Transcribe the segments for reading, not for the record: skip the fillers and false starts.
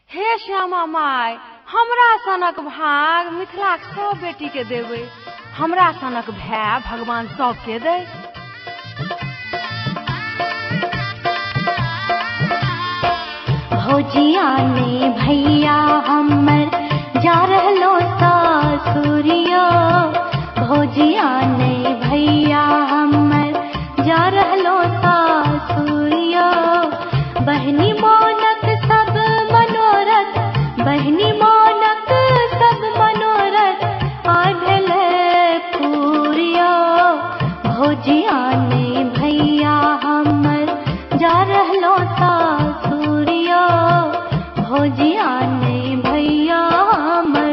हे श्यामा माय, हमरा सनक भाग मिथिला सब बेटी के देवे, हमरा सनक भाई भगवान सबके दे। भौजिया ने भैया हमर जा रहलो सासुरिया, भौजिया ने भैया हमर जा रहलो सासुरिया। बहनी मोनक सब मनोरथ, बहनी मोनक सब मनोरथ आढ़ल पूरिया। भौजिया ने भैया हमर जा रहलो सासुरिया, भौजिया ने भैया हमर।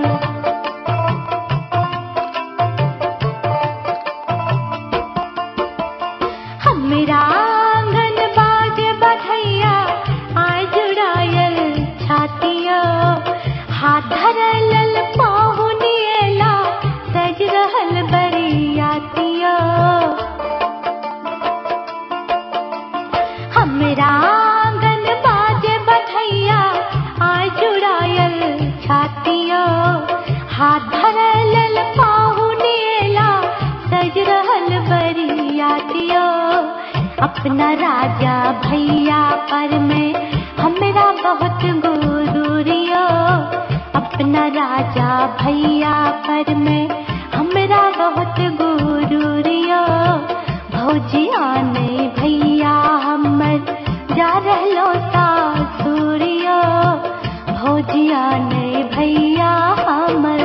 हमरा आंगन बाज बधैया आय जुड़ायल छातिया, हाथ धरल पाहुनिएला सज रहल बरियातिया। हमरा आंगन बाज बधैया आय जुड़ायल छातिया, हाथ धरल पाहुनिएला सज रहल बरियातिया। अपना राजा भैया पर में हमरा बहुत गुरूरिया, अपना राजा भैया पर में हमरा बहुत गुरूरिया। भौजिया ने भैया हमर जा रहलो सासुरिया, भौजिया ने भैया हमर।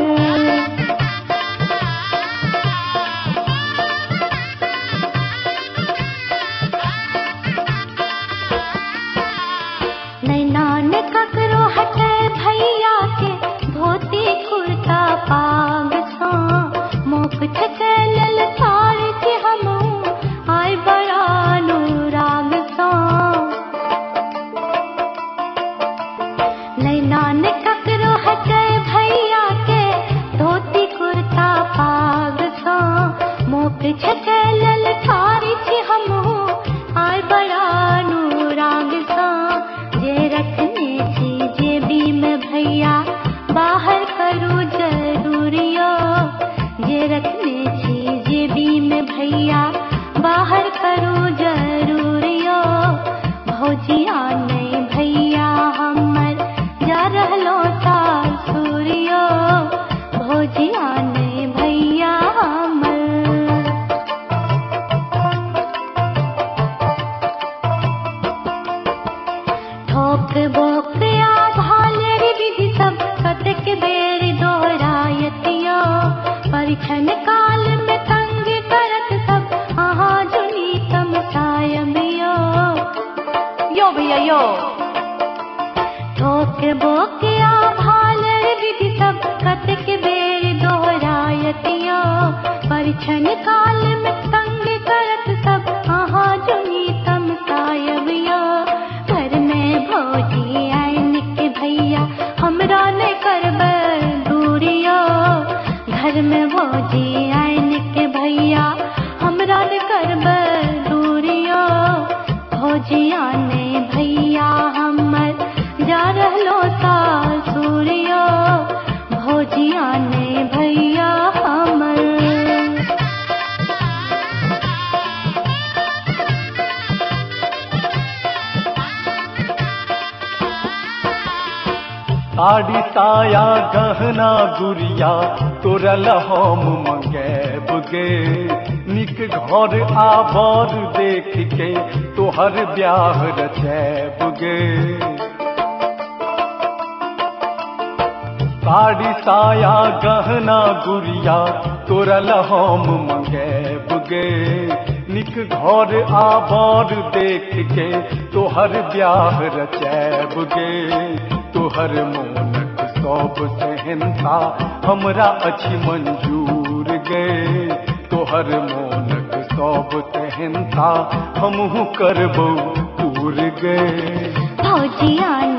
नैनान ककरो हटे भैया के धोती कुर्ता पाग सा, मोक छचलल थार के हमू आय बड़ा अनुराग सा। नैनान ककरो हटे भैया के धोती कुर्ता पाग सा, मोक छचलल थार के हमू आय बड़ा अनुराग सा। जे रखने छी जेबी में भैया बाहर करू जरूरिया, जे रखने छी जेबी में भैया बाहर करू जरूरिया। भौजिया ने भैया हमर जा रहलो सासुरिया, भौजिया ने भैया हमर। ठोक बोक आ भालेर विधि सब कतेक बेर दोहरायतिया, परिछन काल में तंग करत सब अहाँ जुनी तमसायबिया। यो भैया यो। ठोक बोक आ भालेर विधि सब कतेक बेर दोहरायतिया, परिछन काल में तंग करत सब अहाँ जुनी तमसायबिया। घर में भौजी आइन के भैया हमरा ने करबै दूरिया, घर में भौजी आइन के भैया हमरा ने करबै दूरिया। भौजिया ने भैया हमर जा रहलो सासुरिया, भौजिया ने भैया हमर। साड़ी साया गहना गुड़िया तोरल हम मंगेब गे, निक घर आबर देख के तोहर ब्याह रचैब गे। साड़ी साया गहना गुड़िया तोरल हम मंगेब गे, निक घर आबर देख के तोहर ब्याह रचैब गे। तोहर मोनक सब सेहनता हमरा अछि मंजूर गे, तोहर मोनक सब सेहनता हमहू करबौ पूर गे। भौजिया